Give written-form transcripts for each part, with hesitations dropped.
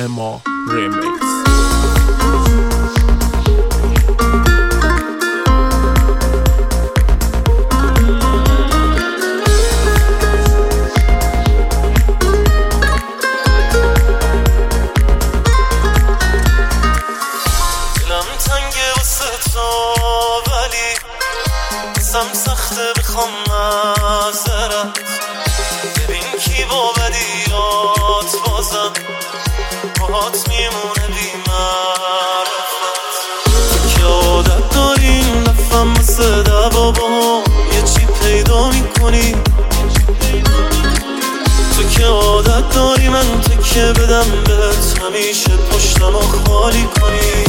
ما ریمیکس. سخته بخوام معذرت، ببین کی با بدیات بازم باهات میمونه بی معرفت. تو که عادت داریم نفهم مثل دوا با یه چی پیدا میکنی، تو که عادت داری من تکه بدم بهت همیشه پشتم خالی کنی.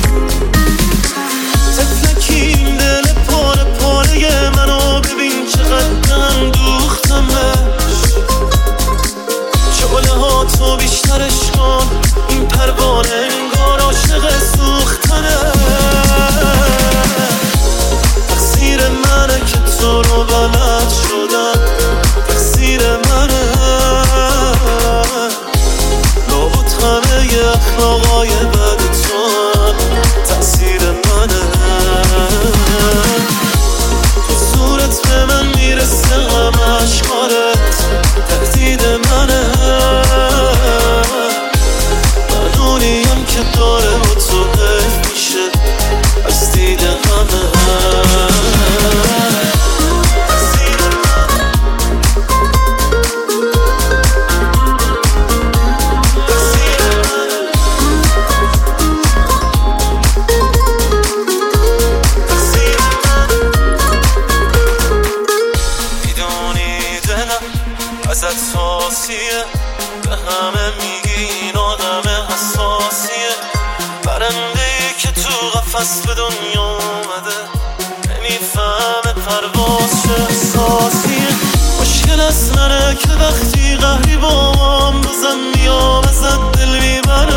تفلکیم دل پاره پاره منو ببین چقدر دوختمش، شعله ها تو بیشترش کن این پروانه انگار عاشق سوختنه. تقصیر منه که تو رو بلد شدم، تقصیر منه لابد همه ی اخلاقای بد تو تقصیر منه. تو صورت به من میرسه همه اشکارت تهدید منه، من اونیم که داره با تو حیف میشه از دید همه. ازت حاسیه به همه میگی این آدم حساسیه، برنده‌ای که تو قفس به دنیا اومده نمیفهمه پرواز چه احساسیه. مشکل از منه که وقتی قهری با هم بزن میام ازت دل میبره،